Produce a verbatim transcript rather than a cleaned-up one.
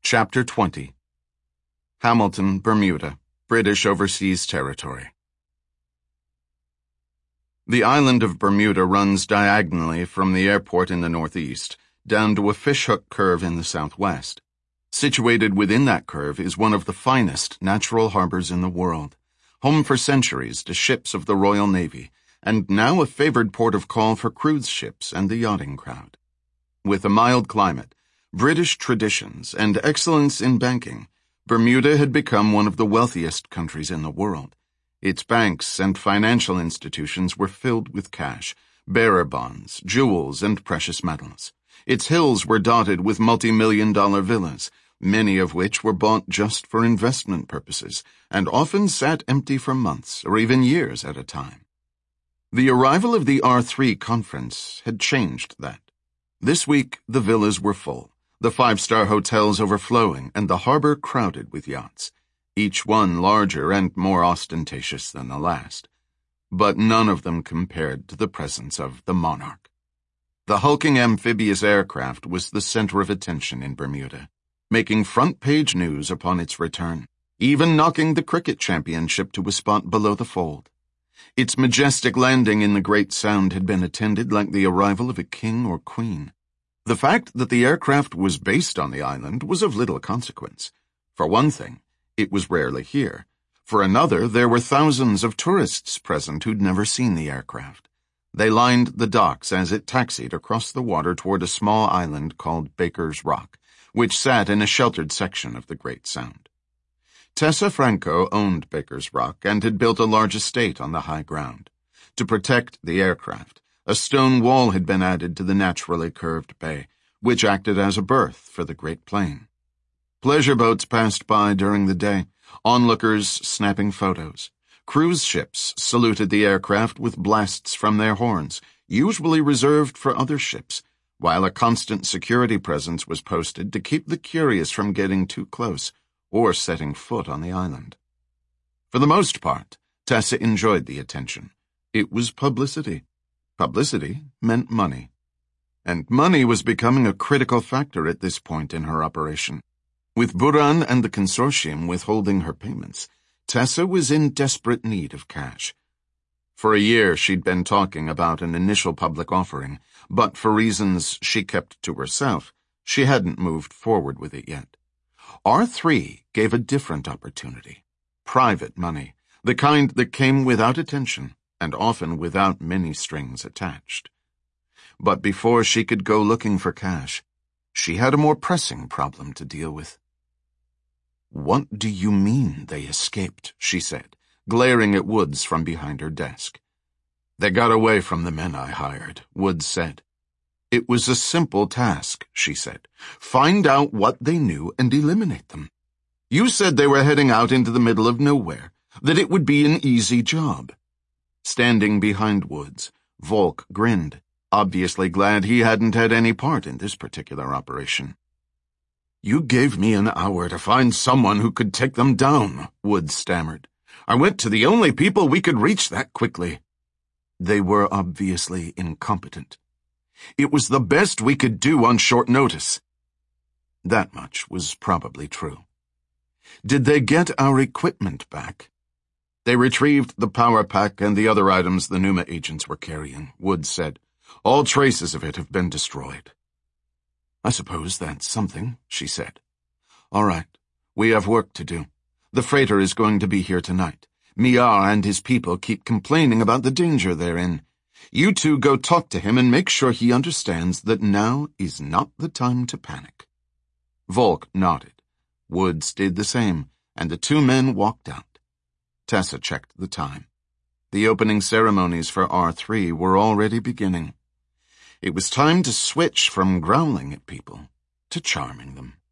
Chapter twenty. Hamilton, Bermuda, British Overseas Territory. The island of Bermuda runs diagonally from the airport in the northeast down to a fishhook curve in the southwest. Situated within that curve is one of the finest natural harbors in the world, home for centuries to ships of the Royal Navy, and now a favored port of call for cruise ships and the yachting crowd. With a mild climate, British traditions, and excellence in banking, Bermuda had become one of the wealthiest countries in the world. Its banks and financial institutions were filled with cash, bearer bonds, jewels, and precious metals. Its hills were dotted with multi-million dollar villas, many of which were bought just for investment purposes, and often sat empty for months or even years at a time. The arrival of the R three conference had changed that. This week, the villas were full, the five-star hotels overflowing, and the harbor crowded with yachts, each one larger and more ostentatious than the last. But none of them compared to the presence of the Monarch. The hulking amphibious aircraft was the center of attention in Bermuda, making front-page news upon its return, even knocking the cricket championship to a spot below the fold. Its majestic landing in the Great Sound had been attended like the arrival of a king or queen. The fact that the aircraft was based on the island was of little consequence. For one thing, it was rarely here. For another, there were thousands of tourists present who'd never seen the aircraft. They lined the docks as it taxied across the water toward a small island called Baker's Rock, which sat in a sheltered section of the Great Sound. Tessa Franco owned Baker's Rock and had built a large estate on the high ground. To protect the aircraft, a stone wall had been added to the naturally curved bay, which acted as a berth for the Great Plain. Pleasure boats passed by during the day, onlookers snapping photos. Cruise ships saluted the aircraft with blasts from their horns, usually reserved for other ships, while a constant security presence was posted to keep the curious from getting too close or setting foot on the island. For the most part, Tessa enjoyed the attention. It was publicity. Publicity meant money. And money was becoming a critical factor at this point in her operation. With Buran and the consortium withholding her payments, Tessa was in desperate need of cash. For a year she'd been talking about an initial public offering, but for reasons she kept to herself, she hadn't moved forward with it yet. R three gave a different opportunity. Private money, the kind that came without attention, and often without many strings attached. But before she could go looking for cash, she had a more pressing problem to deal with. "What do you mean they escaped?" she said, glaring at Woods from behind her desk. "They got away from the men I hired," Woods said. "It was a simple task," she said. "Find out what they knew and eliminate them. You said they were heading out into the middle of nowhere, that it would be an easy job." Standing behind Woods, Volk grinned, obviously glad he hadn't had any part in this particular operation. "You gave me an hour to find someone who could take them down," Woods stammered. "I went to the only people we could reach that quickly." "They were obviously incompetent. It was the best we could do on short notice." That much was probably true. "Did they get our equipment back?" "They retrieved the power pack and the other items the Numa agents were carrying," Woods said. "All traces of it have been destroyed." "I suppose that's something," she said. "All right, we have work to do. The freighter is going to be here tonight. Miar and his people keep complaining about the danger they're in. You two go talk to him and make sure he understands that now is not the time to panic." Volk nodded. Woods did the same, and the two men walked out. Tessa checked the time. The opening ceremonies for R three were already beginning. It was time to switch from growling at people to charming them.